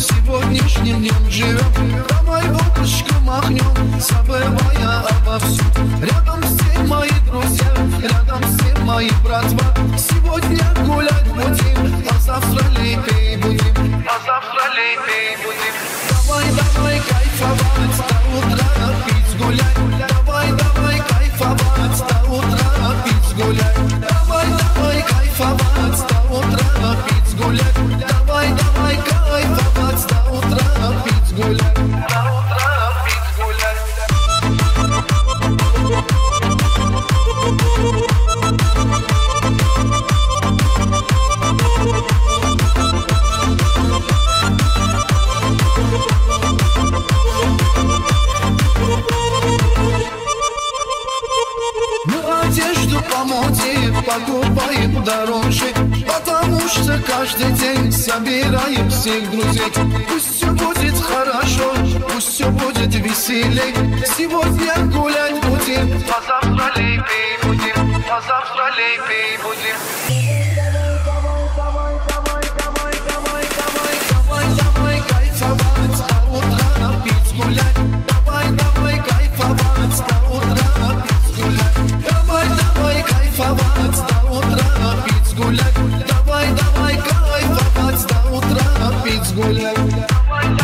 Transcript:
сегодняшним днем живем. Давай ручку махнем, забывая обо всем. Рядом все мои друзья, рядом все мои братва. Сегодня гулять будем, а завтра лепей будем. А завтра лепей будем. Давай, давай кайфовать, до утра пить гулять. Давай, давай кайфовать, до утра пить гулять. Давай, давай кайфовать, до утра пить гулять. Давай, давай кайфовать, до утра пить гулять. До утра пить гулять. Одежду по моде покупаем дороже, потому что каждый день собираем всех друзей. Пусть все будет хорошо, пусть все будет веселей. Сегодня гулять будем, а завтра лепей будем, а завтра лепей будем. Давай кайфовать, до утра пить гулять. Давай, давай кайфовать, до утра пить гулять. Давай кайфовать, до утра пить гулять. Давай кайфовать, до утра пить гулять.